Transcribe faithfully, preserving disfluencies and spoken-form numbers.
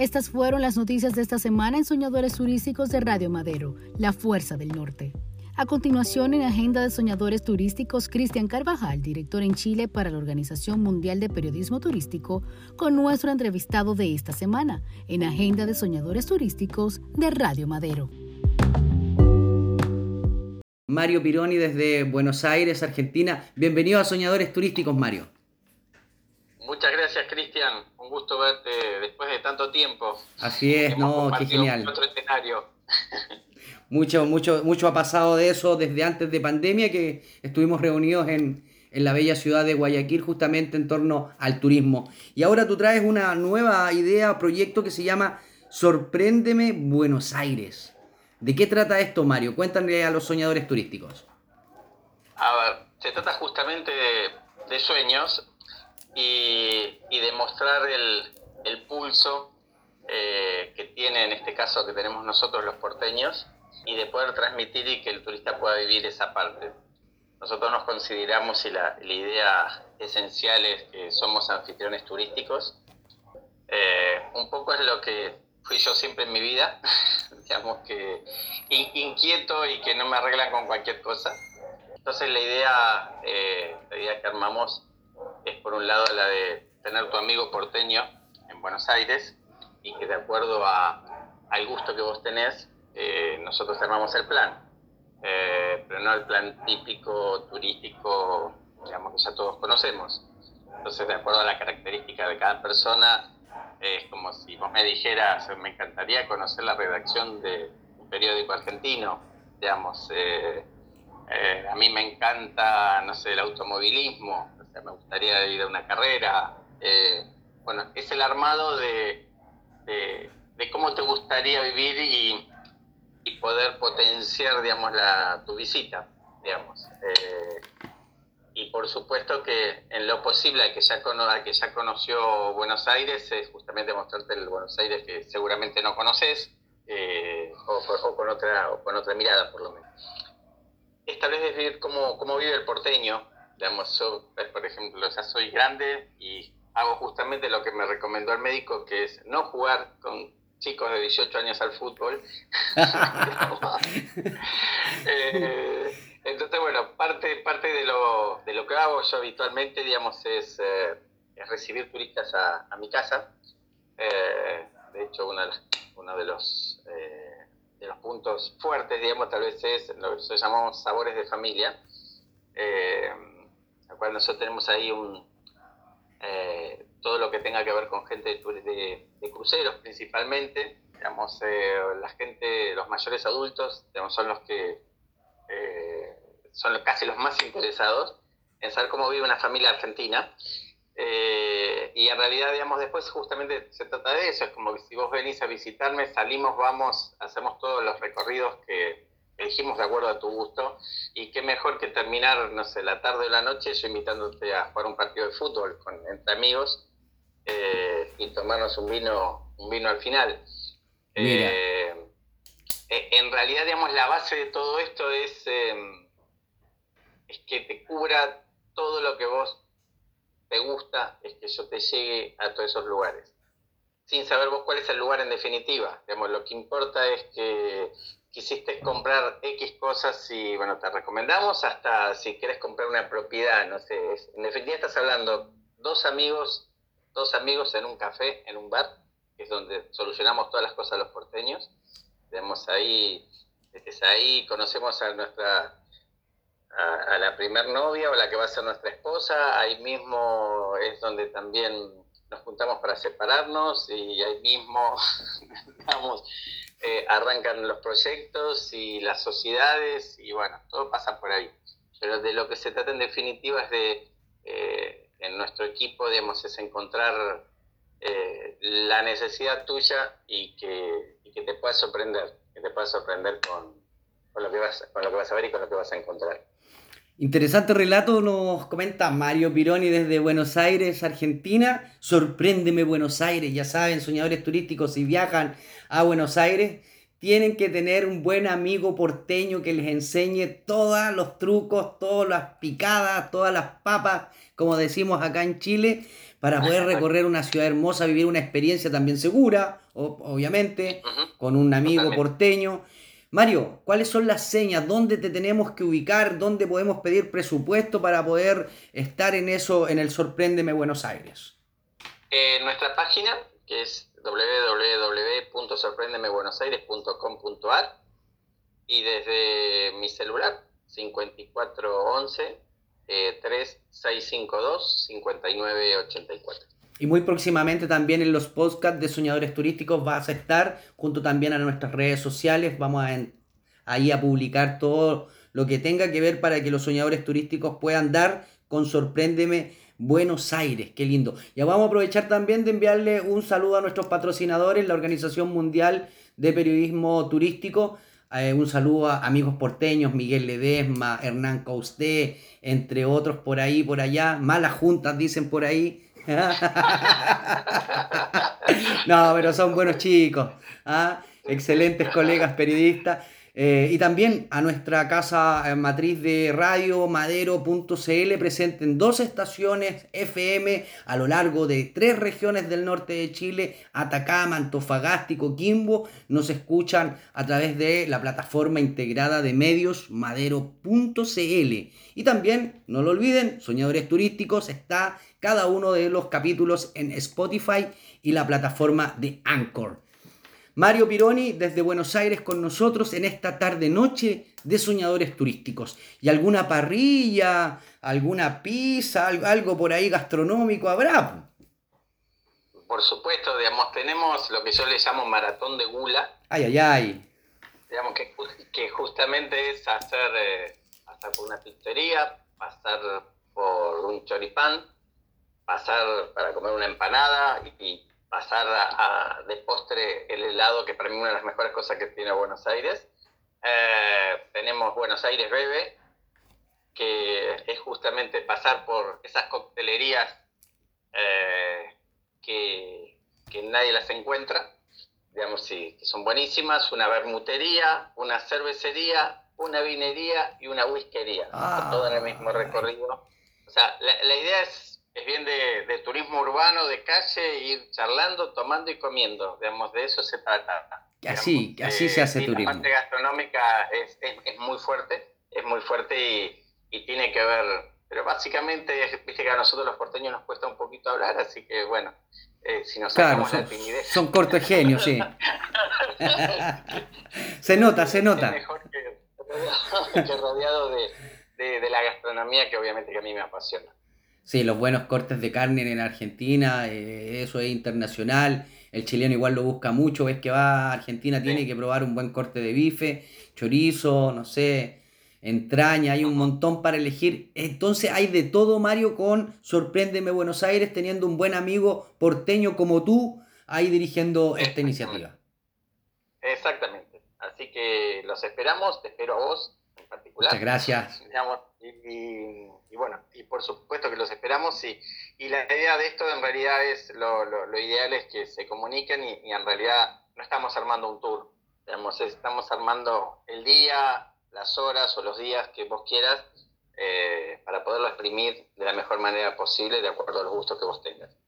Estas fueron las noticias de esta semana en Soñadores Turísticos de Radio Madero, la fuerza del norte. A continuación, en Agenda de Soñadores Turísticos, Cristian Carvajal, director en Chile para la Organización Mundial de Periodismo Turístico, con nuestro entrevistado de esta semana, en Agenda de Soñadores Turísticos de Radio Madero. Mario Pironi desde Buenos Aires, Argentina. Bienvenido a Soñadores Turísticos, Mario. Muchas gracias, Cristian. Un gusto verte después de tanto tiempo. Así es, no, qué genial. Otro escenario. Mucho, mucho, mucho ha pasado de eso desde antes de pandemia, que estuvimos reunidos en, en la bella ciudad de Guayaquil justamente en torno al turismo. Y ahora tú traes una nueva idea, proyecto que se llama Sorpréndeme Buenos Aires. ¿De qué trata esto, Mario? Cuéntale a los soñadores turísticos. A ver, se trata justamente de, de sueños y, y de mostrar el, el pulso eh, que tiene, en este caso, que tenemos nosotros los porteños, y de poder transmitir y que el turista pueda vivir esa parte. Nosotros nos consideramos, y la, la idea esencial es que somos anfitriones turísticos. Eh, un poco es lo que fui yo siempre en mi vida, digamos que in, inquieto y que no me arreglan con cualquier cosa. Entonces la idea, eh, la idea que armamos es, por un lado, la de tener tu amigo porteño en Buenos Aires, y que de acuerdo a, al gusto que vos tenés, Eh, nosotros armamos el plan, eh, pero no el plan típico turístico, digamos, que ya todos conocemos. Entonces, de acuerdo a la característica de cada persona, eh, es como si vos me dijeras, me encantaría conocer la redacción de un periódico argentino, digamos, eh, eh, a mí me encanta, no sé, el automovilismo, o sea, me gustaría ir a una carrera. Eh, bueno, es el armado de, de, de cómo te gustaría vivir y y poder potenciar, digamos, la, tu visita, digamos. Eh, y por supuesto que en lo posible, al que, ya cono, al que ya conoció Buenos Aires, es justamente mostrarte el Buenos Aires que seguramente no conoces, eh, o, o, con otra, o con otra mirada, por lo menos. Esta vez es vivir cómo, cómo vive el porteño, digamos. Yo, por ejemplo, ya soy grande y hago justamente lo que me recomendó el médico, que es no jugar con chicos de dieciocho años al fútbol. eh, entonces, bueno, parte, parte de, lo, de lo que hago yo habitualmente, digamos, es, eh, es recibir turistas a, a mi casa. Eh, de hecho, una, uno de los, eh, de los puntos fuertes, digamos, tal vez es lo que llamamos sabores de familia, eh, al cual nosotros tenemos ahí un... Eh, todo lo que tenga que ver con gente de, de, de cruceros principalmente, digamos, eh, la gente, los mayores adultos, digamos, son los que eh, son casi los más interesados en saber cómo vive una familia argentina, eh, y en realidad, digamos, después justamente se trata de eso. Es como que si vos venís a visitarme, salimos, vamos, hacemos todos los recorridos que elegimos de acuerdo a tu gusto, y qué mejor que terminar, no sé, la tarde o la noche, yo invitándote a jugar un partido de fútbol con, entre amigos, eh, y tomarnos un vino, un vino al final. Eh, en realidad, digamos, la base de todo esto es, eh, es que te cubra todo lo que vos te gusta, es que yo te llegue a todos esos lugares, sin saber vos cuál es el lugar en definitiva. Digamos, lo que importa es que quisiste comprar X cosas y, bueno, te recomendamos, hasta si querés comprar una propiedad, no sé, es, en definitiva estás hablando dos amigos, dos amigos en un café, en un bar, que es donde solucionamos todas las cosas los porteños. Tenemos ahí, desde ahí conocemos a nuestra, a, a la primer novia o la que va a ser nuestra esposa, ahí mismo es donde también nos juntamos para separarnos, y ahí mismo, digamos, eh, arrancan los proyectos y las sociedades, y bueno, todo pasa por ahí. Pero de lo que se trata en definitiva es de, eh, en nuestro equipo, digamos, es encontrar eh, la necesidad tuya y que, y que te pueda sorprender, que te pueda sorprender con, con, lo que vas, con lo que vas a ver y con lo que vas a encontrar. Interesante relato nos comenta Mario Pironi desde Buenos Aires, Argentina. Sorpréndeme Buenos Aires, ya saben, soñadores turísticos, si viajan a Buenos Aires, tienen que tener un buen amigo porteño que les enseñe todos los trucos, todas las picadas, todas las papas, como decimos acá en Chile, para poder recorrer una ciudad hermosa, vivir una experiencia también segura, o- obviamente, Ujú, con un amigo totalmente. porteño. Mario, ¿cuáles son las señas? ¿Dónde te tenemos que ubicar? ¿Dónde podemos pedir presupuesto para poder estar en eso, en el Sorpréndeme Buenos Aires? Eh, nuestra página, que es w w w punto sorprendeme buenos aires punto com punto a r, y desde mi celular, cincuenta y cuatro once, eh, tres seis cinco dos, cincuenta y nueve ochenta y cuatro. Y muy próximamente también en los podcasts de Soñadores Turísticos vas a estar, junto también a nuestras redes sociales. Vamos a en- ahí a publicar todo lo que tenga que ver para que los soñadores turísticos puedan dar con Sorpréndeme Buenos Aires. Qué lindo. Ya vamos a aprovechar también de enviarle un saludo a nuestros patrocinadores, la Organización Mundial de Periodismo Turístico. Eh, un saludo a amigos porteños, Miguel Ledesma, Hernán Causté, entre otros por ahí, por allá. Malas juntas, dicen por ahí. No, pero son buenos chicos, ¿ah? Excelentes colegas periodistas. Eh, y también a nuestra casa eh, matriz de radio madero punto c l, presente en dos estaciones F M a lo largo de tres regiones del norte de Chile: Atacama, Antofagasta y Coquimbo. Nos escuchan a través de la plataforma integrada de medios madero punto c l. Y también, no lo olviden, Soñadores Turísticos está cada uno de los capítulos en Spotify y la plataforma de Anchor. Mario Pironi desde Buenos Aires con nosotros en esta tarde-noche de Soñadores Turísticos. ¿Y alguna parrilla, alguna pizza, algo, algo por ahí gastronómico habrá? Por supuesto, digamos, tenemos lo que yo le llamo maratón de gula, Ay, ay, ay. digamos que, que justamente es hacer, eh, pasar por una pizzería, pasar por un choripán, pasar para comer una empanada y, y pasar a, a, de postre el helado, que para mí es una de las mejores cosas que tiene Buenos Aires. Eh, tenemos Buenos Aires Bebe, que es justamente pasar por esas coctelerías eh, que, que nadie las encuentra, digamos, sí, que son buenísimas: una vermutería, una cervecería, una vinería y una whiskería, Ah, todo en el mismo recorrido. O sea, la, la idea es, es bien de, de turismo urbano, de calle, ir charlando, tomando y comiendo, digamos, de eso se trata. que así, que así Eh, se hace sí, turismo. la parte gastronómica es, es, es muy fuerte, es muy fuerte y, y tiene que ver, pero básicamente, viste que a nosotros los porteños nos cuesta un poquito hablar, así que bueno, eh, si nos Claro, sacamos son, la timidez. son cortos genios, sí. Se nota, se Es nota. mejor que rodeado, que rodeado de, de, de la gastronomía, que obviamente que a mí me apasiona. Sí, los buenos cortes de carne en Argentina, eh, eso es internacional. El chileno igual lo busca mucho, ves que va a Argentina, tiene Sí. que probar un buen corte de bife, chorizo, no sé, entraña, hay un montón para elegir. Entonces hay de todo, Mario, con Sorpréndeme Buenos Aires, teniendo un buen amigo porteño como tú ahí dirigiendo esta iniciativa. Exactamente. Así que los esperamos, te espero a vos en particular. Muchas gracias. Digamos, y, y, y bueno, y por supuesto que los esperamos, y, y la idea de esto en realidad es, lo, lo, lo ideal es que se comuniquen, y, y en realidad no estamos armando un tour, digamos, estamos armando el día, las horas o los días que vos quieras, eh, para poderlo exprimir de la mejor manera posible de acuerdo a los gustos que vos tengas.